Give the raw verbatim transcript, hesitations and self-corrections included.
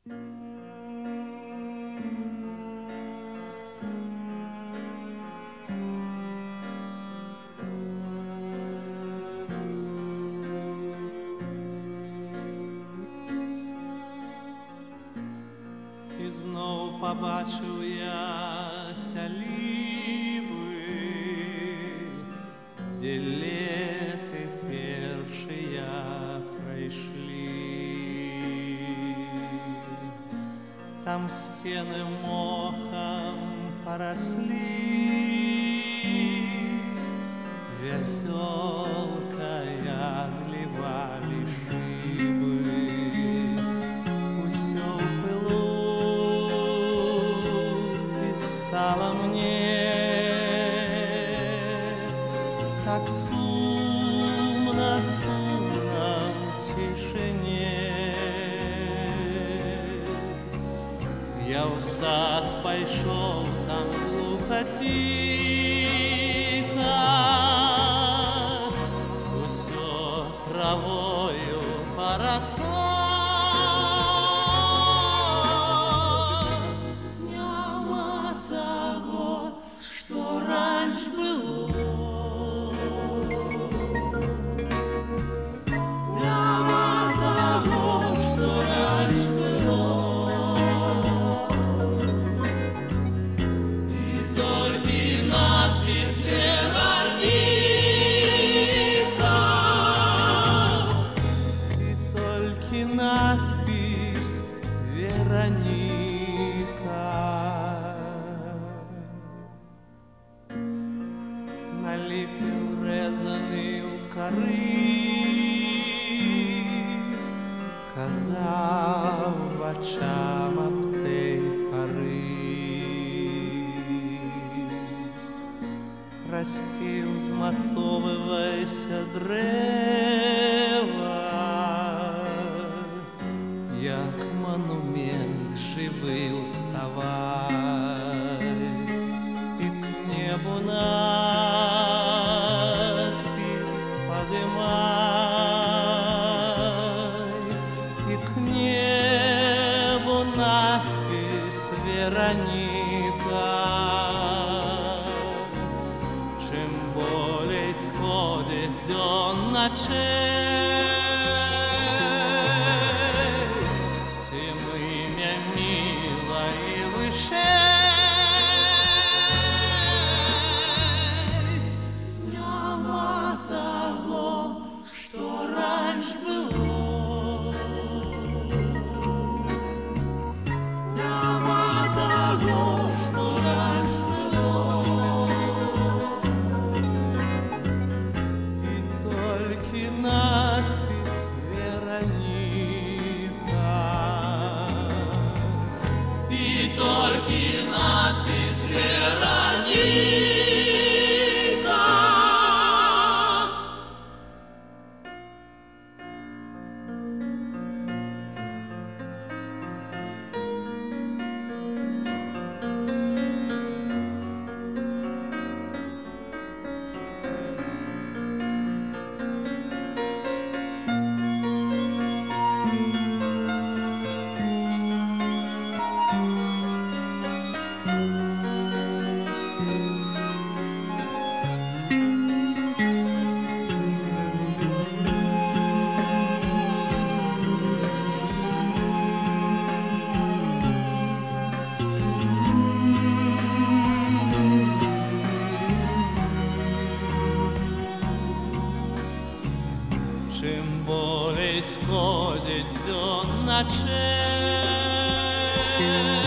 І знов побачив я сялібы, дзе леты першыя прайшлі. Там сцены мохам параслі, вясёлкай адлівалі шыбы. Усё в пылу, и стало мне так сумно, сумно в тишине. Я в сад пайшоў, там глухо, тихо, усё травою поросло. Надпись Вероника на липе урезаны у коры, казав очам об тей поры. Расти, узмацовывайся, древа, як монумент живый уставай, и к небу надпись подымай, и к небу надпись Вероника. Чем более сходит дён ночей, надпись Вероника, и только надпись Вероника. Чим более сходит дён ночей,